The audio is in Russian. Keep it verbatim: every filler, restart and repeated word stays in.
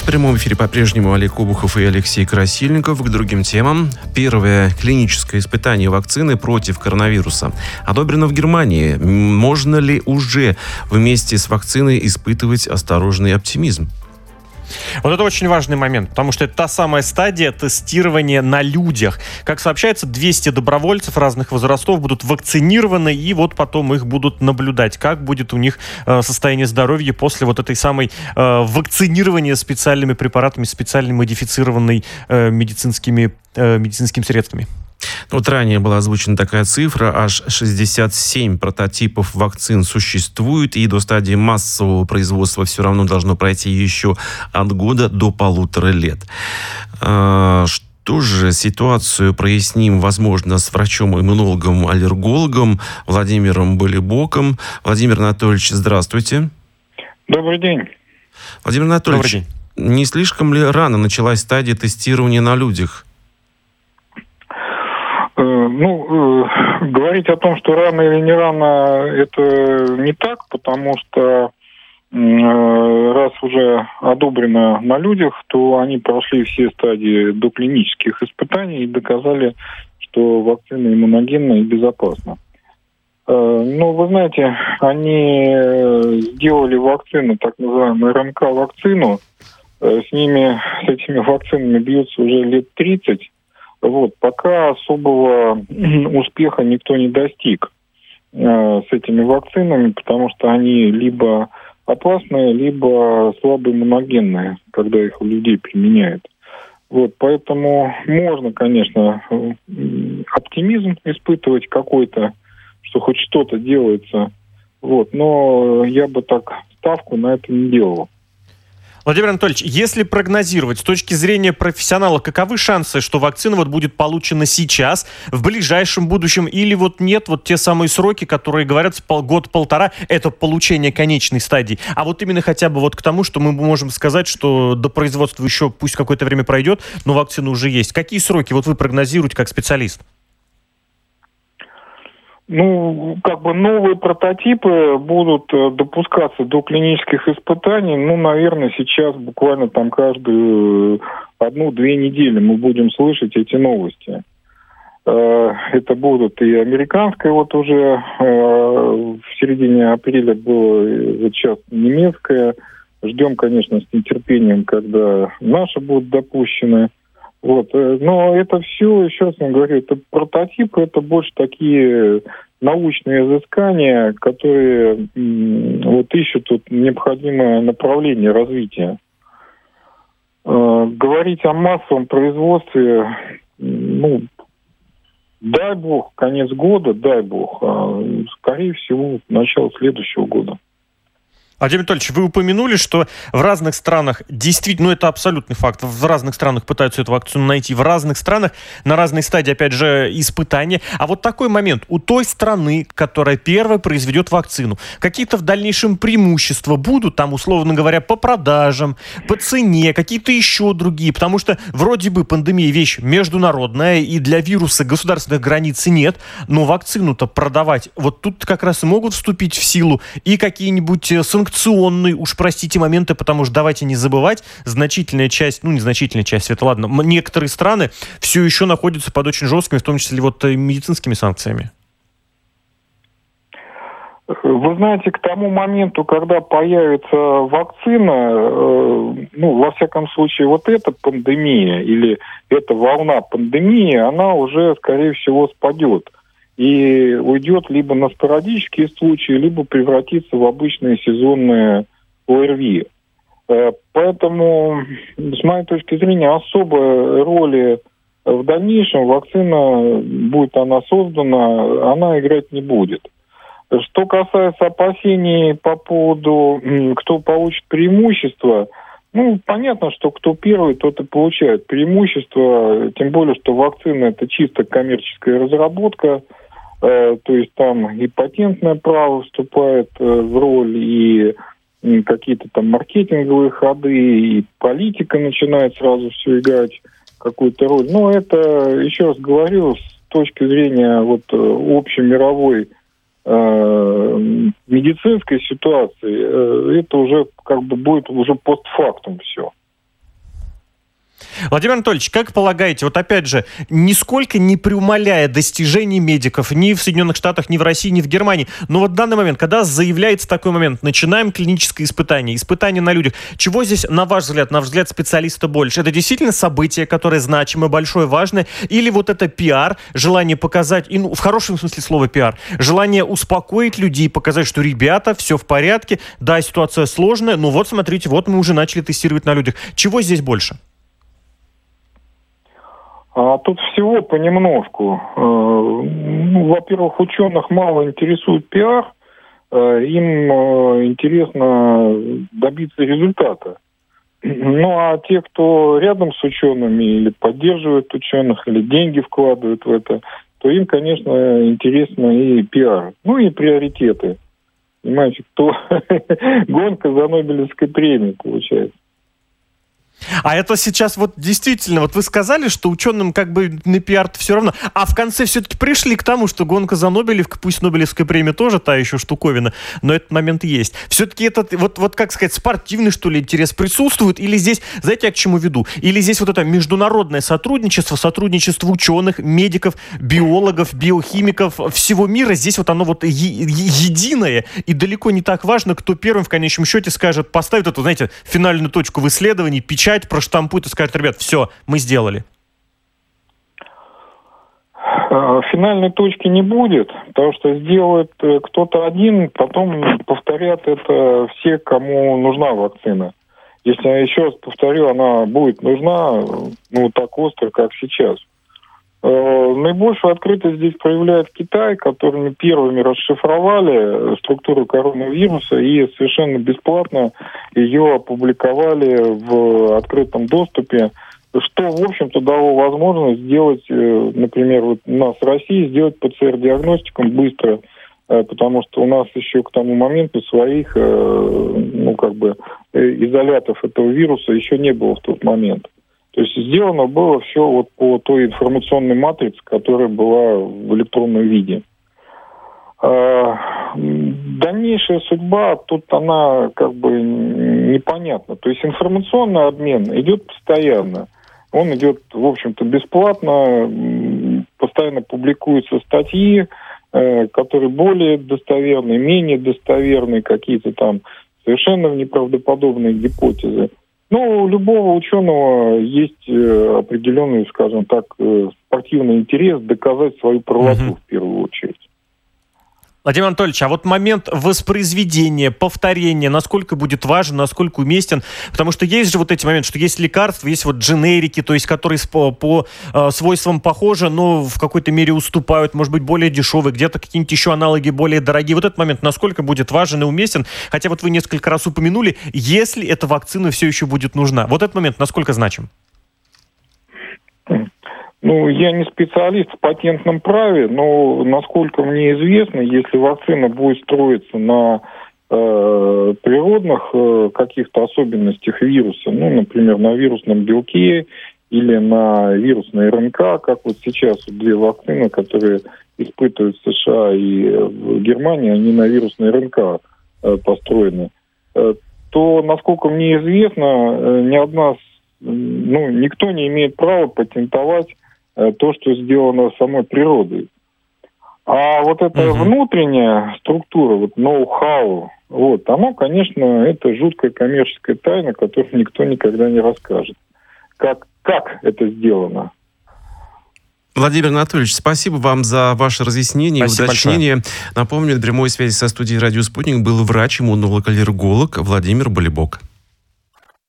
В прямом эфире по-прежнему Олег Обухов и Алексей Красильников. К другим темам. Первое клиническое испытание вакцины против коронавируса одобрено в Германии. Можно ли уже вместе с вакциной испытывать осторожный оптимизм? Вот это очень важный момент, потому что это та самая стадия тестирования на людях. Как сообщается, двести добровольцев разных возрастов будут вакцинированы, и вот потом их будут наблюдать, как будет у них э, состояние здоровья после вот этой самой э, вакцинирования специальными препаратами, специально модифицированной э, медицинскими, э, медицинскими средствами. Вот ранее была озвучена такая цифра, аж шестьдесят семь прототипов вакцин существует, и до стадии массового производства все равно должно пройти еще от года до полутора лет. Что же, ситуацию проясним, возможно, с врачом-иммунологом, аллергологом Владимиром Болибоком. Владимир Анатольевич, здравствуйте. Добрый день. Владимир Анатольевич, не слишком ли рано началась стадия тестирования на людях? Ну, э, говорить о том, что рано или не рано, это не так, потому что э, раз уже одобрено на людях, то они прошли все стадии доклинических испытаний и доказали, что вакцина иммуногенна и безопасна. Э, ну, вы знаете, они сделали вакцину, так называемую эр эм ка-вакцину, э, с ними, с этими вакцинами бьются уже лет тридцать. Вот, пока особого успеха никто не достиг э, с этими вакцинами, потому что они либо опасные, либо слабо иммуногенные, когда их у людей применяют. Вот, поэтому можно, конечно, оптимизм испытывать какой-то, что хоть что-то делается, вот, но я бы так ставку на это не делал. Владимир Анатольевич, если прогнозировать с точки зрения профессионала, каковы шансы, что вакцина вот будет получена сейчас, в ближайшем будущем, или вот нет, вот те самые сроки, которые говорят, год-полтора, это получение конечной стадии, а вот именно хотя бы вот к тому, что мы можем сказать, что до производства еще пусть какое-то время пройдет, но вакцина уже есть. Какие сроки вот вы прогнозируете как специалист? Ну, как бы новые прототипы будут допускаться до клинических испытаний, ну, наверное, сейчас буквально там каждую одну-две недели мы будем слышать эти новости. Это будут и американская, вот уже в середине апреля было, вот сейчас немецкая. Ждем, конечно, с нетерпением, когда наши будут допущены. Вот. Но это все, еще раз вам говорю, это прототипы, это больше такие научные изыскания, которые м, вот ищут тут необходимое направление развития. Э, говорить о массовом производстве, ну, дай бог, конец года, дай бог, а, скорее всего, начало следующего года. Владимир Анатольевич, вы упомянули, что в разных странах действительно, ну это абсолютный факт, в разных странах пытаются эту вакцину найти, в разных странах на разной стадии, опять же, испытания. А вот такой момент, у той страны, которая первой произведет вакцину, какие-то в дальнейшем преимущества будут, там, условно говоря, по продажам, по цене, какие-то еще другие, потому что вроде бы пандемия вещь международная, и для вируса государственных границ нет, но вакцину-то продавать, вот тут как раз и могут вступить в силу и какие-нибудь санкционные, уж, простите, моменты, потому что давайте не забывать, значительная часть, ну, незначительная часть, это ладно, некоторые страны все еще находятся под очень жесткими, в том числе вот медицинскими санкциями. Вы знаете, к тому моменту, когда появится вакцина, э, ну, во всяком случае, вот эта пандемия или эта волна пандемии, она уже, скорее всего, спадет. И уйдет либо на спорадические случаи, либо превратится в обычные сезонные о эр ви. Поэтому, с моей точки зрения, особой роли в дальнейшем вакцина, будет она создана, она играть не будет. Что касается опасений по поводу, кто получит преимущество, ну, понятно, что кто первый, тот и получает преимущество, тем более, что вакцина – это чисто коммерческая разработка, то есть там и патентное право вступает в роль, и какие-то там маркетинговые ходы, и политика начинает сразу все играть какую-то роль. Но это, еще раз говорю, с точки зрения вот общемировой э, медицинской ситуации, э, это уже как бы будет уже постфактум все. Владимир Анатольевич, как полагаете, вот опять же, нисколько не преумаляя достижений медиков ни в Соединенных Штатах, ни в России, ни в Германии, но вот в данный момент, когда заявляется такой момент, начинаем клиническое испытание, испытание на людях, чего здесь, на ваш взгляд, на взгляд специалиста больше? Это действительно событие, которое значимое, большое, важное, или вот это пиар, желание показать, и, ну, в хорошем смысле слова пиар, желание успокоить людей, показать, что, ребята, все в порядке, да, ситуация сложная, но вот смотрите, вот мы уже начали тестировать на людях. Чего здесь больше? А тут всего понемножку. Ну, во-первых, ученых мало интересует пиар, им интересно добиться результата. Ну а те, кто рядом с учеными или поддерживает ученых, или деньги вкладывают в это, то им, конечно, интересно и пиар, ну и приоритеты. Понимаете, кто гонка за Нобелевской премией получается. А это сейчас вот действительно, вот вы сказали, что ученым как бы на пиар-то все равно, а в конце все-таки пришли к тому, что гонка за Нобелевкой, пусть Нобелевская премия тоже та еще штуковина, но этот момент есть. Все-таки этот, вот, вот как сказать, спортивный, что ли, интерес присутствует, или здесь, знаете, я к чему веду? Или здесь вот это международное сотрудничество, сотрудничество ученых, медиков, биологов, биохимиков всего мира, здесь вот оно вот е- е- единое, и далеко не так важно, кто первым в конечном счете скажет, поставит эту, знаете, финальную точку в исследовании, печать, проштампует и скажет, ребят, все, мы сделали. Финальной точки не будет, потому что сделает кто-то один, потом повторят это все, кому нужна вакцина. Если, я еще раз повторю, она будет нужна, ну, так остро, как сейчас. Наибольшую открытость здесь проявляет Китай, которыми первыми расшифровали структуру коронавируса и совершенно бесплатно ее опубликовали в открытом доступе, что, в общем-то, дало возможность сделать, например, вот у нас в России, сделать ПЦР-диагностику быстро, потому что у нас еще к тому моменту своих, ну, как бы, изолятов этого вируса еще не было в тот момент. То есть сделано было все вот по той информационной матрице, которая была в электронном виде. Дальнейшая судьба, тут она как бы непонятна. То есть информационный обмен идет постоянно. Он идет, в общем-то, бесплатно. Постоянно публикуются статьи, которые более достоверные, менее достоверные, какие-то там совершенно неправдоподобные гипотезы. Но у любого ученого есть определенный, скажем так, спортивный интерес доказать свою правоту, угу. в первую очередь. Владимир Анатольевич, а вот момент воспроизведения, повторения, насколько будет важен, насколько уместен? Потому что есть же вот эти моменты, что есть лекарства, есть вот дженерики, то есть которые по, по э, свойствам похожи, но в какой-то мере уступают, может быть, более дешевые, где-то какие-нибудь еще аналоги более дорогие. Вот этот момент насколько будет важен и уместен? Хотя вот вы несколько раз упомянули, если эта вакцина все еще будет нужна. Вот этот момент насколько значим? Ну, я не специалист в патентном праве, но, насколько мне известно, если вакцина будет строиться на э, природных э, каких-то особенностях вируса, ну, например, на вирусном белке или на вирусной РНК, как вот сейчас вот две вакцины, которые испытывают в США и в Германии, они на вирусной РНК э, построены, э, то, насколько мне известно, э, ни одна, ну, никто не имеет права патентовать то, что сделано самой природой. А вот эта uh-huh. внутренняя структура, вот ноу-хау, вот, оно, конечно, это жуткая коммерческая тайна, которую никто никогда не расскажет. Как, как это сделано? Владимир Анатольевич, спасибо вам за ваше разъяснение и уточнение. Большое. Напомню, на прямой связи со студией «Радио Спутник» был врач-иммунолог-аллерголог Владимир Болибок.